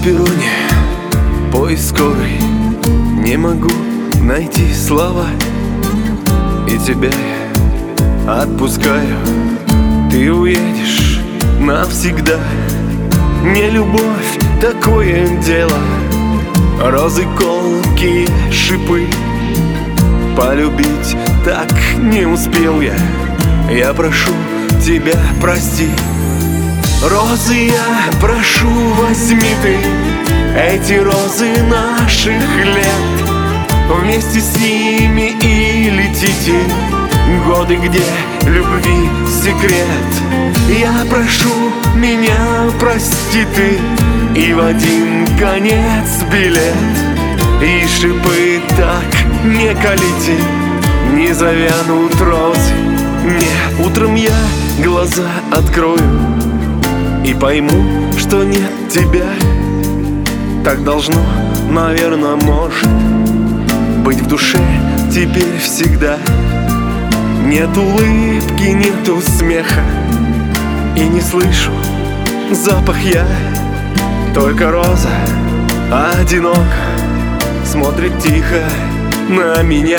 перроне поезд скорый, не могу найти слова, и тебя я отпускаю. Ты уедешь навсегда. Не любовь, такое дело. Розы, колкие шипы. Полюбить так не успел я. Я прошу тебя, прости. Розы, я прошу, возьми ты эти розы наших лет. Вместе с ними и летите годы, где любви секрет. Я прошу, меня прости ты, и в один конец билет. И шипы так не колите, не завянут розы. Нет, утром я глаза открою и пойму, что нет тебя. Так должно, наверное, может быть в душе теперь всегда. Нет улыбки, нету смеха, и не слышу запах я. Только роза одиноко смотрит тихо на меня.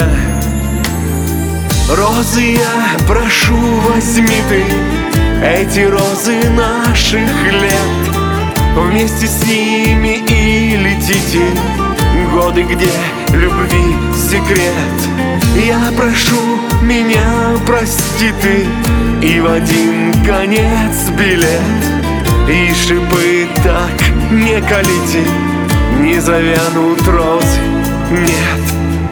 Розы, я прошу, возьми ты эти розы наших лет. Вместе с ними и летите годы, где любви секрет. Я прошу, меня прости ты, и в один конец билет. И шипы так не колите, не завянут розы. Нет.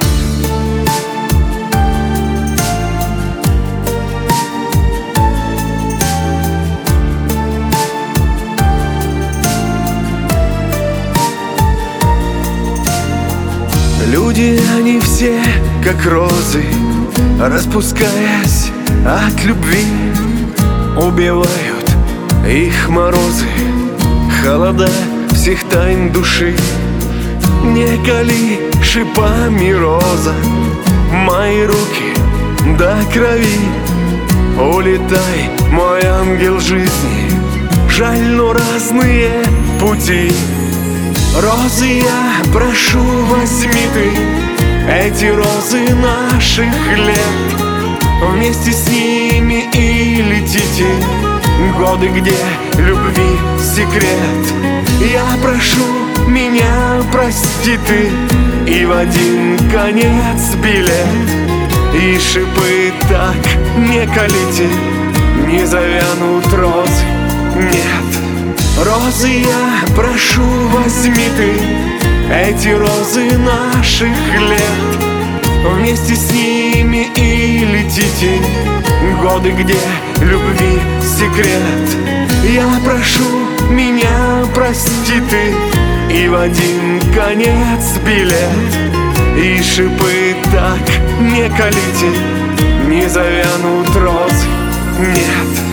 Люди, они все как розы, распускаясь от любви, убивают их морозы, холода всех тайн души. Не кали шипами, роза, мои руки до крови. Улетай, мой ангел жизни, жаль, но разные пути. Розы, я прошу, возьми ты эти розы наших лет. Вместе с ними и летите годы, где любви секрет. Я прошу, меня прости ты, и в один конец билет. И шипы так не колите, не завянут розы. Нет. Розы, я прошу, возьми ты эти розы наших лет. Вместе с ними и летите годы, где любви секрет. Я прошу, меня прости ты, и в один конец билет. И шипы так не колите, не завянут розы. Нет.